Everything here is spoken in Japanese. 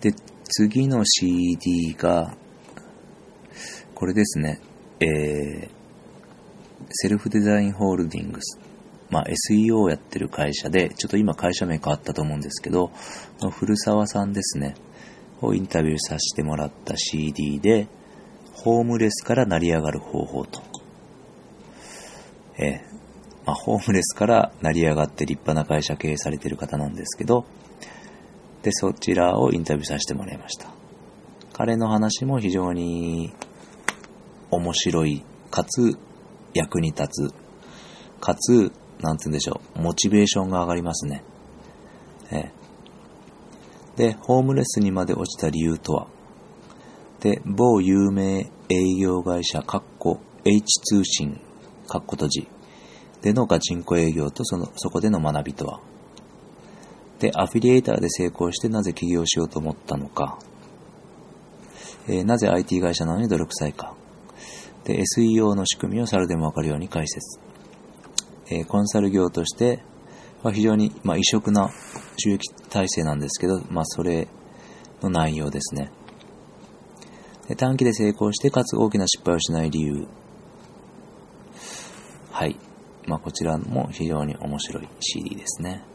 で、次の CD が、これですね。セルフデザインホールディングス。SEO をやってる会社で、ちょっと今会社名変わったと思うんですけど、古澤さんですね。をインタビューさせてもらった CD で、ホームレスから成り上がる方法と。ホームレスから成り上がって立派な会社経営されている方なんですけど、で、そちらをインタビューさせてもらいました。彼の話も非常に面白い、かつ役に立つ、かつ、なんて言うんでしょう、モチベーションが上がりますね。で、ホームレスにまで落ちた理由とは、で、某有名営業会社、H 通信、閉じ、でのガチンコ営業とそこでの学びとは、で、アフィリエイターで成功してなぜ起業しようと思ったのか、なぜ IT 会社なのに泥臭いか、で、SEO の仕組みを猿でもわかるように解説、コンサル業としては非常に、異色な収益体制なんですけど、それの内容ですね。で、短期で成功してかつ大きな失敗をしない理由。はい。こちらも非常に面白い CD ですね。